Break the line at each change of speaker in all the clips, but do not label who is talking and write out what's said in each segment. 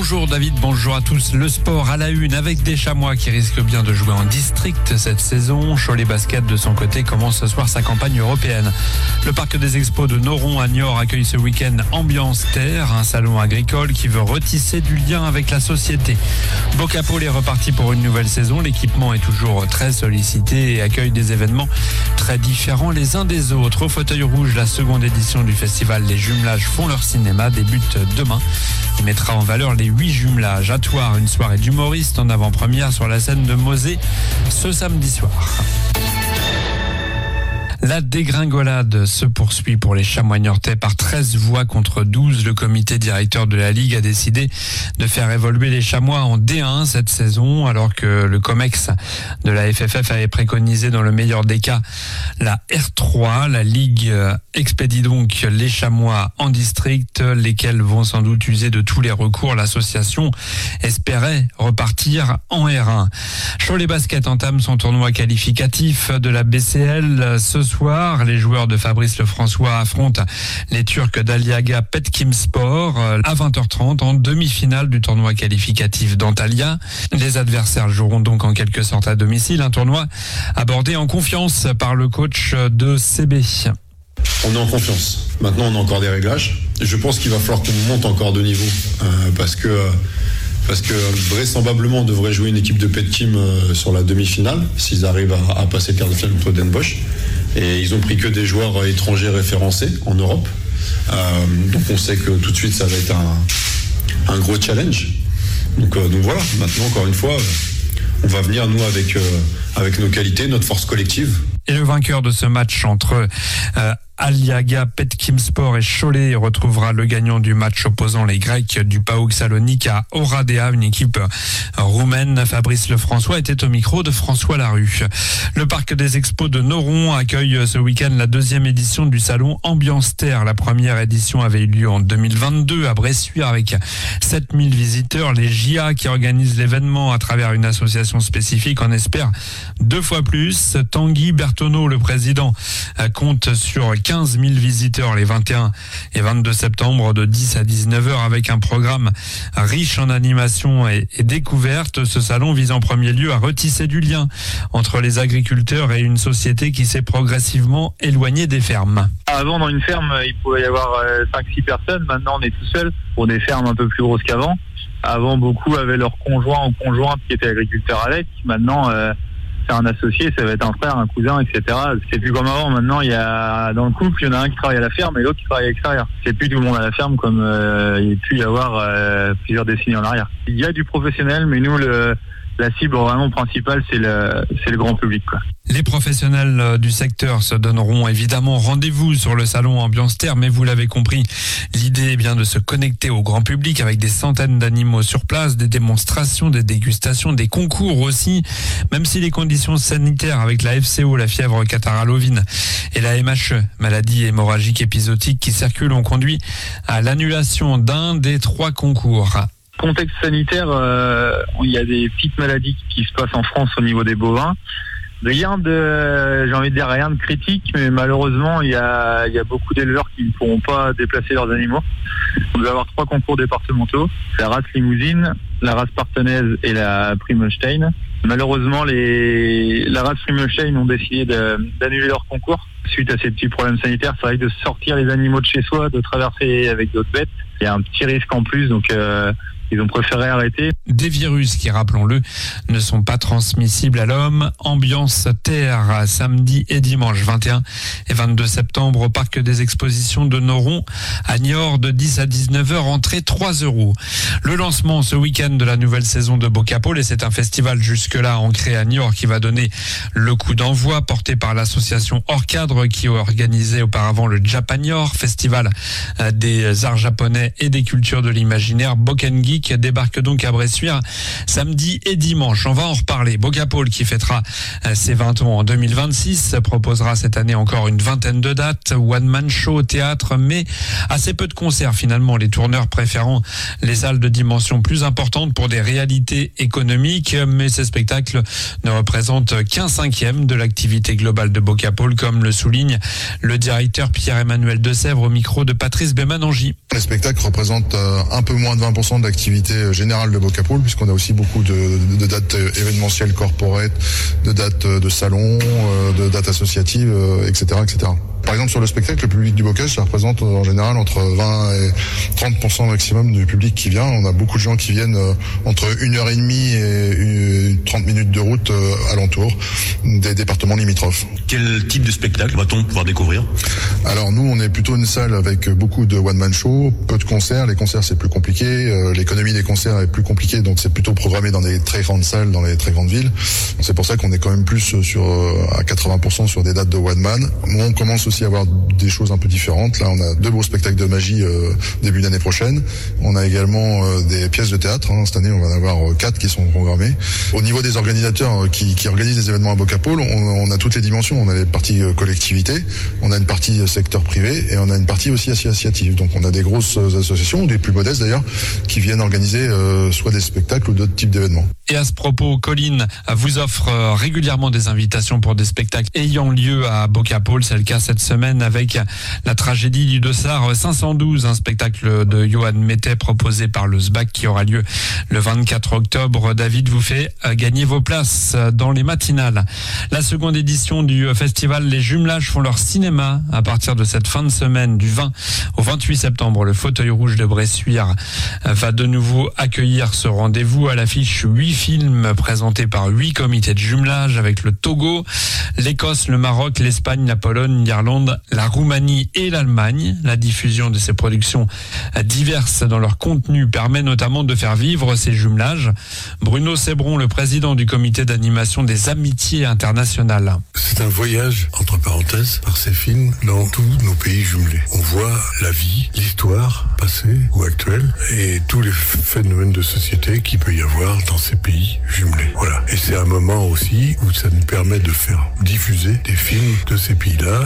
Bonjour David, bonjour à tous. Le sport à la une avec des Chamois qui risquent bien de jouer en district cette saison. Cholet Basket de son côté commence ce soir sa campagne européenne. Le parc des expos de Noron à Niort accueille ce week-end Ambiance Terre, un salon agricole qui veut retisser du lien avec la société. Bocapol est reparti pour une nouvelle saison. L'équipement est toujours très sollicité et accueille des événements très différents les uns des autres. Au fauteuil rouge, la seconde édition du festival Les Jumelages font leur cinéma débute demain. Il mettra en valeur les 8 jumelages. À Thouars, une soirée d'humoristes en avant-première sur la scène de Mosée ce samedi soir. La dégringolade se poursuit pour les Chamois niortais par 13 voix contre 12. Le comité directeur de la Ligue a décidé de faire évoluer les Chamois en D1 cette saison, alors que le COMEX de la FFF avait préconisé dans le meilleur des cas la R3. La Ligue expédie donc les Chamois en district, lesquels vont sans doute user de tous les recours. L'association espérait repartir en R1. Cholet Basket entame son tournoi qualificatif de la BCL ce soir. Les joueurs de Fabrice Lefrançois affrontent les Turcs d'Aliaga Petkimspor à 20h30 en demi-finale du tournoi qualificatif d'Antalya. Les adversaires joueront donc en quelque sorte à domicile. Un tournoi abordé en confiance par le coach de CB.
On est en confiance. Maintenant, on a encore des réglages. Je pense qu'il va falloir qu'on monte encore de niveau parce que vraisemblablement on devrait jouer une équipe de Petkim sur la demi-finale s'ils arrivent à passer le quart de finale contre Den Bosch. Et ils ont pris que des joueurs étrangers référencés en Europe. Donc on sait que tout de suite ça va être un gros challenge. Donc voilà, maintenant encore une fois, on va venir nous avec nos qualités, notre force collective.
Et le vainqueur de ce match entre Aliaga Petkimspor et Cholet retrouvera le gagnant du match opposant les Grecs du PAOK Salonique à Oradea, une équipe roumaine. Fabrice Lefrançois était au micro de François Larue. Le parc des expos de Noron accueille ce week-end la deuxième édition du salon Ambiance Terre. La première édition avait eu lieu en 2022 à Bressuire avec 7000 visiteurs. Les JA qui organisent l'événement à travers une association spécifique en espèrent 2 fois plus. Tanguy Bertonneau, le président, compte sur 15 000 visiteurs les 21 et 22 septembre de 10 à 19h avec un programme riche en animation et découverte. Ce salon vise en premier lieu à retisser du lien entre les agriculteurs et une société qui s'est progressivement éloignée des fermes.
Avant, dans une ferme, il pouvait y avoir 5-6 personnes. Maintenant, on est tout seul pour des fermes un peu plus grosses qu'avant. Avant, beaucoup avaient leur conjoint ou conjointe qui était agriculteur avec. Maintenant, c'est un associé, ça va être un frère, un cousin, etc. C'est plus comme avant. Maintenant, il y a dans le couple, il y en a un qui travaille à la ferme et l'autre qui travaille à l'extérieur. C'est plus tout le monde à la ferme comme il y a pu y avoir plusieurs décennies en arrière. Il y a du professionnel, mais nous, la cible vraiment principale, c'est le grand public, quoi.
Les professionnels du secteur se donneront évidemment rendez-vous sur le salon Ambiance Terre, mais vous l'avez compris, l'idée est bien de se connecter au grand public avec des centaines d'animaux sur place, des démonstrations, des dégustations, des concours aussi, même si les conditions sanitaires avec la FCO, la fièvre catarrhale ovine et la MHE, maladie hémorragique épisodique qui circulent, ont conduit à l'annulation d'un des 3 concours.
Contexte sanitaire, il y a des petites maladies qui se passent en France au niveau des bovins. Rien de critique, mais malheureusement, il y a beaucoup d'éleveurs qui ne pourront pas déplacer leurs animaux. On va avoir 3 concours départementaux, la race limousine, la race partenaise et la Primolstein. Malheureusement, la race Primolstein ont décidé d'annuler leur concours. Suite à ces petits problèmes sanitaires, ça risque de sortir les animaux de chez soi, de traverser avec d'autres bêtes. Il y a un petit risque en plus, donc ils ont préféré arrêter. Des
virus qui, rappelons-le, ne sont pas transmissibles à l'homme. Ambiance Terre, samedi et dimanche 21 et 22 septembre au parc des expositions de Noron à Niort de 10 à 19h, entrée 3 €. Le lancement ce week-end de la nouvelle saison de Bocapol, et c'est un festival jusque-là ancré à Niort qui va donner le coup d'envoi, porté par l'association Hors Cadre qui a organisé auparavant le Japanior, festival des arts japonais et des cultures de l'imaginaire. Bokengeek débarque donc à Bressuire samedi et dimanche. On va en reparler. Bocapol, qui fêtera ses 20 ans en 2026, proposera cette année encore une vingtaine de dates, one-man show, théâtre, mais assez peu de concerts finalement, les tourneurs préférant les salles de dimension plus importante pour des réalités économiques, mais ces spectacles ne représentent qu'un 5e de l'activité globale de Bocapol, comme le souligne le directeur Pierre-Emmanuel Desèvres au micro de Patrice Bémanangi.
Les spectacles représentent un peu moins de 20% de l'activité l'activité générale de Bocapool, puisqu'on a aussi beaucoup de dates événementielles corporate, de dates de salons, de dates associatives, etc., etc. Par exemple, sur le spectacle, le public du Bocage, ça représente en général entre 20 et 30% maximum du public qui vient. On a beaucoup de gens qui viennent entre 1h30 et 30 minutes de route alentour des départements limitrophes.
Quel type de spectacle va-t-on pouvoir découvrir ?
Alors nous, on est plutôt une salle avec beaucoup de one-man show, peu de concerts. Les concerts, c'est plus compliqué. L'économie des concerts est plus compliquée, donc c'est plutôt programmé dans des très grandes salles, dans les très grandes villes. C'est pour ça qu'on est quand même plus à 80% sur des dates de one-man. On commence aussi à avoir des choses un peu différentes. Là, on a 2 beaux spectacles de magie début d'année prochaine. On a également des pièces de théâtre. Cette année, on va en avoir 4 qui sont programmées. Au niveau des organisateurs qui organisent les événements à Bocapool, on a toutes les dimensions. On a les parties collectivités, on a une partie secteur privé et on a une partie aussi associative. Donc on a des grosses associations, des plus modestes d'ailleurs, qui viennent organiser soit des spectacles ou d'autres types d'événements.
Et à ce propos, Colline vous offre régulièrement des invitations pour des spectacles ayant lieu à Bocapool. C'est le cas cette semaine avec la tragédie du Dossard 512, un spectacle de Johan Mettet proposé par le SBAC qui aura lieu le 24 octobre. David vous fait gagner vos places dans les matinales. La seconde édition du festival Les Jumelages font leur cinéma à partir de cette fin de semaine du 20 au 28 septembre. Le Fauteuil Rouge de Bressuire va de nouveau accueillir ce rendez-vous. À l'affiche 8 films présentés par 8 comités de jumelage avec le Togo, l'Écosse, le Maroc, l'Espagne, la Pologne, l'Irlande, la Roumanie et l'Allemagne. La diffusion de ces productions diverses dans leur contenu permet notamment de faire vivre ces jumelages. Bruno Sebron, le président du comité d'animation des Amitiés internationales.
C'est un voyage, entre parenthèses, par ces films dans tous nos pays jumelés. On voit la vie, l'histoire passée ou actuelle et tous les phénomènes de société qu'il peut y avoir dans ces pays jumelés. Voilà. Et c'est un moment aussi où ça nous permet de faire diffuser des films de ces pays-là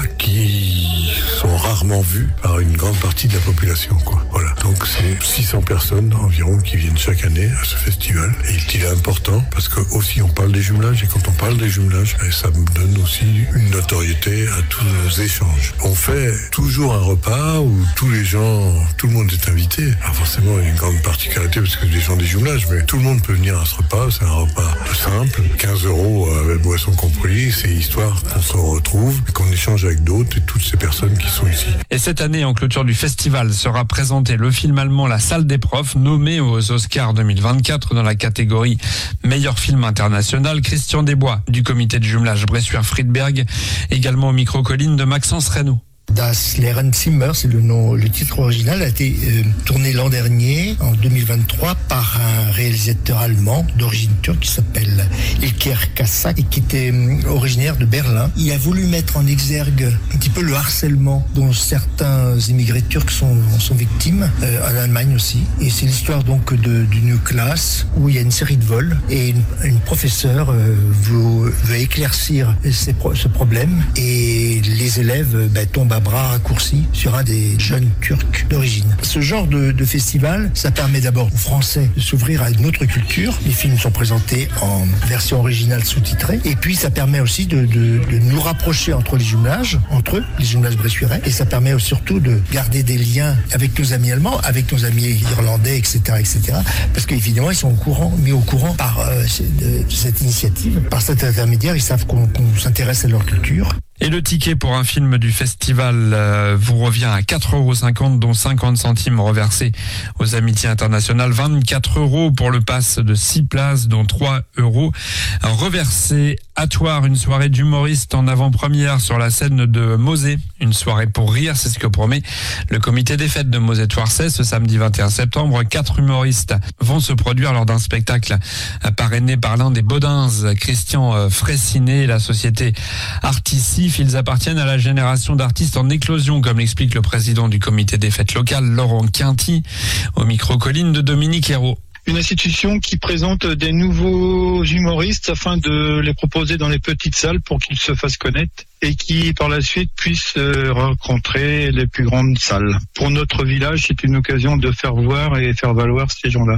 qui sont rarement vus par une grande partie de la population, quoi. Voilà. Donc c'est 600 personnes environ qui viennent chaque année à ce festival. Et il est important parce que aussi on parle des jumelages et quand on parle des jumelages, ça me donne aussi une notoriété à tous nos échanges. On fait toujours un repas où tous les gens, tout le monde est invité. Alors forcément, il y a une grande particularité parce que les gens des jumelages, mais tout le monde peut venir à ce repas. C'est un repas simple, 15 € avec boisson comprise. C'est histoire qu'on se retrouve et qu'on échange avec d'autres et toutes ces personnes qui sont ici.
Et cette année, en clôture du festival, sera présenté le film allemand La Salle des Profs, nommé aux Oscars 2024 dans la catégorie meilleur film international. Christian Desbois du comité de jumelage Bressuire-Friedberg, également au micro Colline de Maxence Reynaud.
Das Lehrenzimmer, c'est le titre original, a été tourné l'an dernier, en 2023, par un réalisateur allemand d'origine turque qui s'appelle Ilker Kassak et qui était originaire de Berlin. Il a voulu mettre en exergue un petit peu le harcèlement dont certains immigrés turcs sont victimes, en Allemagne aussi. Et c'est l'histoire donc d'une classe où il y a une série de vols et une professeure veut éclaircir ce problème et les élèves tombent à bras raccourcis sur un des jeunes Turcs d'origine. Ce genre de festival, ça permet d'abord aux Français de s'ouvrir à une autre culture. Les films sont présentés en version originale sous-titrée. Et puis, ça permet aussi de nous rapprocher entre les jumelages bressuirais. Et ça permet surtout de garder des liens avec nos amis allemands, avec nos amis irlandais, etc., etc. Parce qu'évidemment, ils sont mis au courant par de cette initiative. Par cet intermédiaire, ils savent qu'on s'intéresse à leur culture.
Et le ticket pour un film du festival vous revient à 4,50 €, dont 50 centimes reversés aux Amitiés internationales. 24 € pour le pass de 6 places, dont 3 € reversés. À Thouars, une soirée d'humoristes en avant-première sur la scène de Mosée. Une soirée pour rire, c'est ce que promet le comité des fêtes de Mosée-Thouarçais. Ce samedi 21 septembre, 4 humoristes vont se produire lors d'un spectacle parrainé par l'un des Baudins, Christian Fraissinet et la société Artisif. Ils appartiennent à la génération d'artistes en éclosion, comme l'explique le président du comité des fêtes locales, Laurent Quinty, au micro Colline de Dominique Hérault.
Une institution qui présente des nouveaux humoristes afin de les proposer dans les petites salles pour qu'ils se fassent connaître et qui par la suite puissent rencontrer les plus grandes salles. Pour notre village, c'est une occasion de faire voir et faire valoir ces gens-là.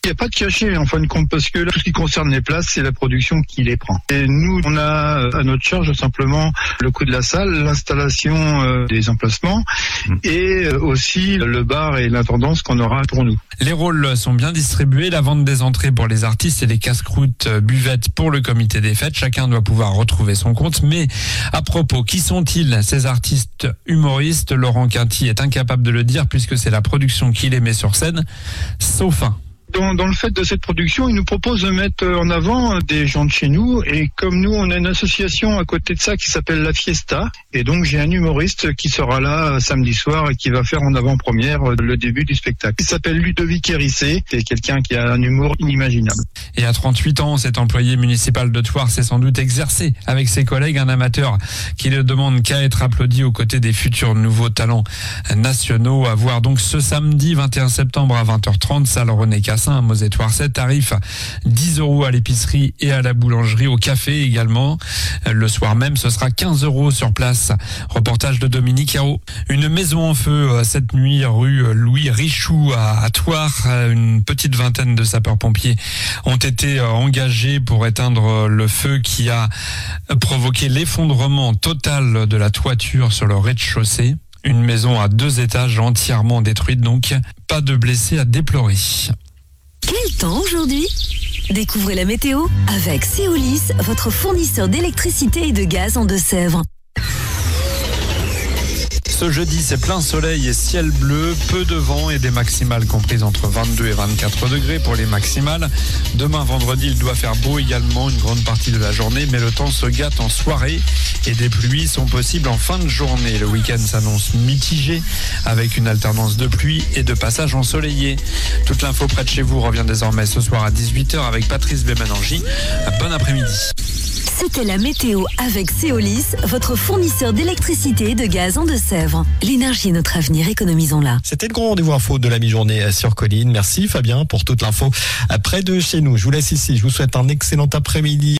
Il n'y a pas de cachet en fin de compte parce que là, tout ce qui concerne les places, c'est la production qui les prend. Et nous, on a à notre charge simplement le coût de la salle, l'installation des emplacements et aussi le bar et l'intendance qu'on aura pour nous.
Les rôles sont bien distribués, la vente des entrées pour les artistes et les casse-croûtes buvettes pour le comité des fêtes. Chacun doit pouvoir retrouver son compte. Mais à propos, qui sont-ils ces artistes humoristes? Laurent Quinty est incapable de le dire puisque c'est la production qui les met sur scène, sauf un.
Dans le fait de cette production, ils nous proposent de mettre en avant des gens de chez nous. Et comme nous, on a une association à côté de ça qui s'appelle La Fiesta. Et donc, j'ai un humoriste qui sera là samedi soir et qui va faire en avant-première le début du spectacle. Il s'appelle Ludovic Hérissé. C'est quelqu'un qui a un humour inimaginable.
Et à 38 ans, cet employé municipal de Thouars s'est sans doute exercé avec ses collègues, un amateur qui ne demande qu'à être applaudi aux côtés des futurs nouveaux talents nationaux. À voir donc ce samedi 21 septembre à 20h30, salle René Cassin, Mosée-Thouarset, tarif 10 € à l'épicerie et à la boulangerie, au café également. Le soir même, ce sera 15 € sur place. Reportage de Dominique Haro. Une maison en feu cette nuit rue Louis Richoux à Thouars. Une petite vingtaine de sapeurs-pompiers ont été engagés pour éteindre le feu qui a provoqué l'effondrement total de la toiture sur le rez-de-chaussée. Une maison à 2 étages entièrement détruite, donc pas de blessés à déplorer.
Quel temps aujourd'hui ? Découvrez la météo avec Seolis, votre fournisseur d'électricité et de gaz en Deux-Sèvres.
Ce jeudi, c'est plein soleil et ciel bleu, peu de vent et des maximales comprises entre 22 et 24 degrés pour les maximales. Demain, vendredi, il doit faire beau également une grande partie de la journée, mais le temps se gâte en soirée et des pluies sont possibles en fin de journée. Le week-end s'annonce mitigé avec une alternance de pluie et de passages ensoleillés. Toute l'info près de chez vous revient désormais ce soir à 18h avec Patrice Bémenangy. Bon après-midi.
C'était la météo avec Seolis, votre fournisseur d'électricité et de gaz en Deux-Sèvres. L'énergie est notre avenir, économisons-la.
C'était le grand rendez-vous info de la mi-journée sur Colline. Merci Fabien pour toute l'info près de chez nous. Je vous laisse ici. Je vous souhaite un excellent après-midi.